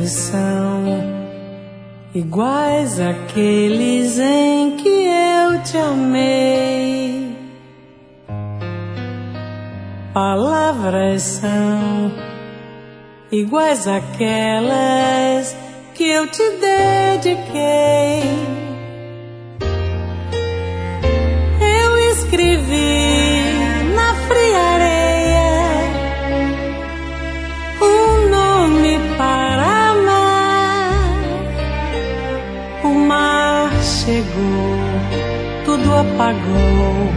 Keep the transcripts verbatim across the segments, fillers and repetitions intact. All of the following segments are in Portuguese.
são iguais àqueles em que eu te amei. Palavras são iguais àquelas que eu te dediquei. Eu escrevi na fria areia um nome para amar. O mar chegou, tudo apagou.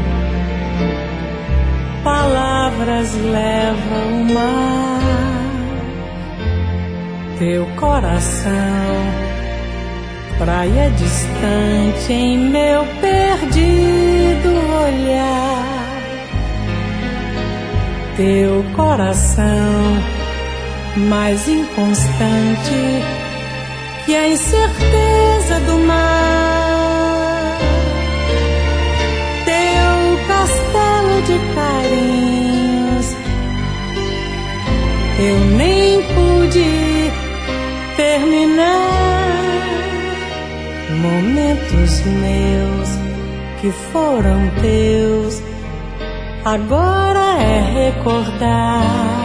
Palavras levam o mar. Teu coração, praia distante em meu perdido olhar. Teu coração, mais inconstante que a incerteza do mar. Teu castelo de carinhos, eu nem pude terminar. Momentos meus que foram teus, agora é recordar.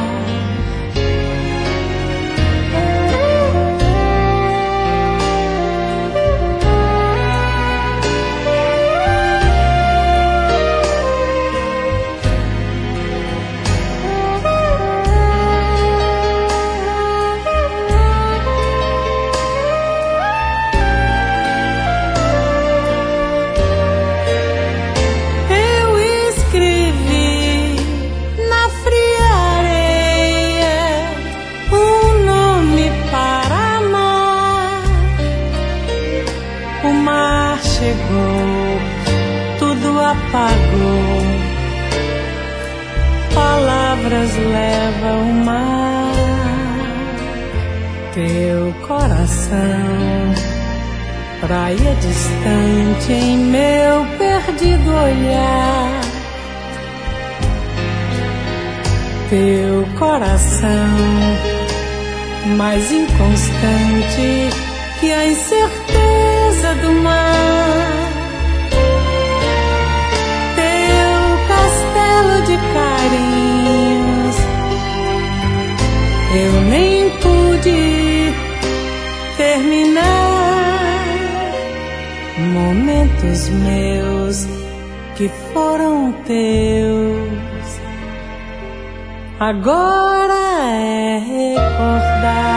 Chegou, tudo apagou. Palavras levam o mar. Teu coração, praia distante em meu perdido olhar. Teu coração, mais inconstante que a incerteza do mar. Teu castelo de carinhos, eu nem pude terminar. Momentos meus que foram teus, agora é recordar.